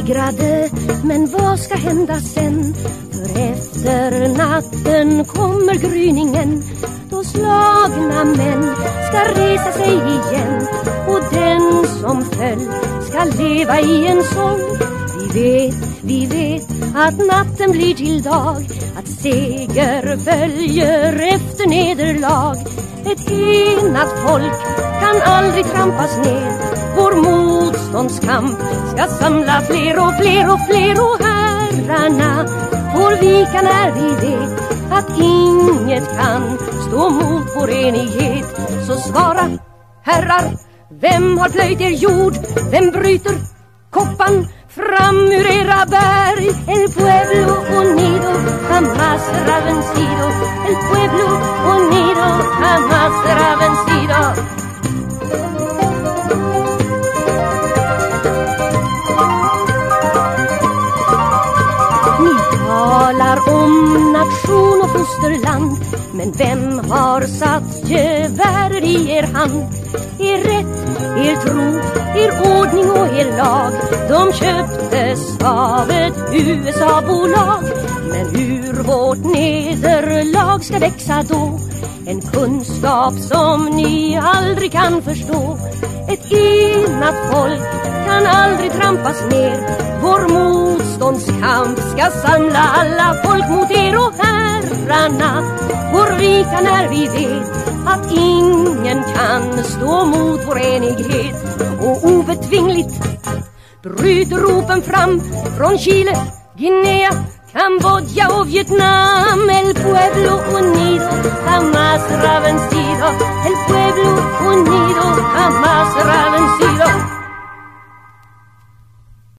segrade, men vad ska hända sen? För efter natten kommer gryningen, då slagna män ska resa sig igen, och den som föll ska leva i en sång. Vi vet att natten blir till dag, att seger följer efter nederlag. Ett enat folk kan aldrig trampas ner, vår motståndskamp ska samla fler och fler och fler, och herrarna får vika när vi vet att inget kan stå mot vår enighet. Så svara, herrar, vem har plöjt er jord? Vem bryter koppan fram ur era berg? El pueblo unido jamás será vencido. El pueblo unido jamás será vencido. Ni talar om nation och fosterland, men vem har satt gevär i er hand? Er rätt, er tro, er ordning och er lag, de köptes av ett USA-bolag. Men hur vårt nederlag ska växa då? En kunskap som ni aldrig kan förstå. Ett enat folk kan aldrig trampas ner, vår motståndskamp ska samla alla folk mot er, och herrarna får vika när vi vet att ingen kan stå mot vår enighet. Och obetvingligt bryter ropen fram från Chile, Guinea, Kambodja och Vietnam. El pueblo unido jamás será vencido. El pueblo unido jamás será vencido.